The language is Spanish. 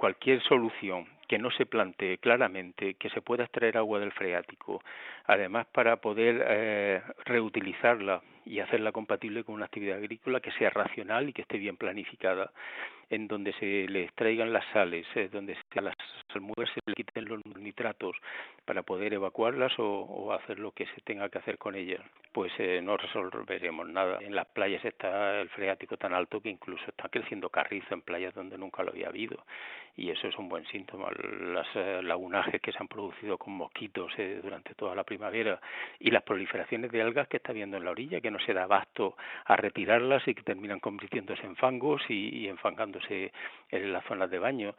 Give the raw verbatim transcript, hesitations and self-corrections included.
cualquier solución que no se plantee claramente que se pueda extraer agua del freático, además para poder eh, reutilizarla y hacerla compatible con una actividad agrícola que sea racional y que esté bien planificada, en donde se le extraigan las sales, eh, donde a las salmueras se le quiten los nitratos para poder evacuarlas o, o hacer lo que se tenga que hacer con ellas, pues eh, no resolveremos nada. En las playas está el freático tan alto que incluso está creciendo carrizo en playas donde nunca lo había habido, y eso es un buen síntoma. Las eh, lagunajes que se han producido con mosquitos eh, durante toda la primavera y las proliferaciones de algas que está habiendo en la orilla, que no se da abasto a retirarlas y que terminan convirtiéndose en fangos y, y enfangándose en las zonas de baño.